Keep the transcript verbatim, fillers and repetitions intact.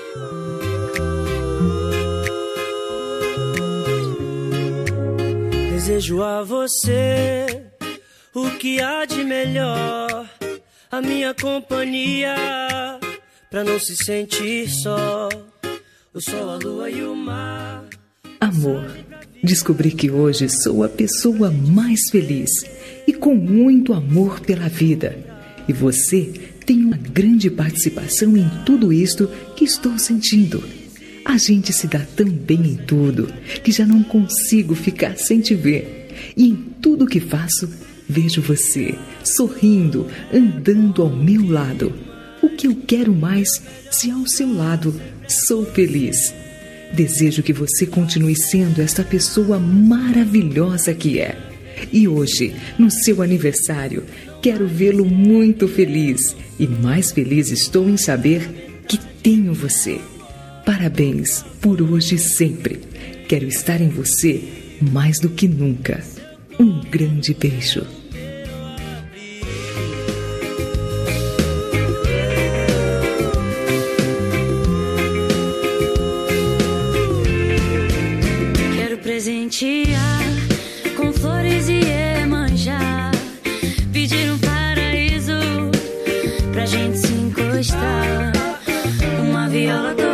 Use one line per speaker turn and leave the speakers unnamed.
Desejo a você o que há de melhor, a minha companhia, pra não se sentir só, o sol, a lua e o mar.
Amor, descobri que hoje sou a pessoa mais feliz e com muito amor pela vida. E você tem uma grande participação em tudo isto que estou sentindo. A gente se dá tão bem em tudo que já não consigo ficar sem te ver. E em tudo que faço, vejo você sorrindo, andando ao meu lado. O que eu quero mais se ao seu lado sou feliz? Desejo que você continue sendo esta pessoa maravilhosa que é. E hoje, no seu aniversário, quero vê-lo muito feliz. E mais feliz estou em saber que tenho você. Parabéns por hoje e sempre. Quero estar em você mais do que nunca. Um grande beijo.
Quero presentear com flores e iemanjá, pedir um paraíso pra gente se encostar, uma viola.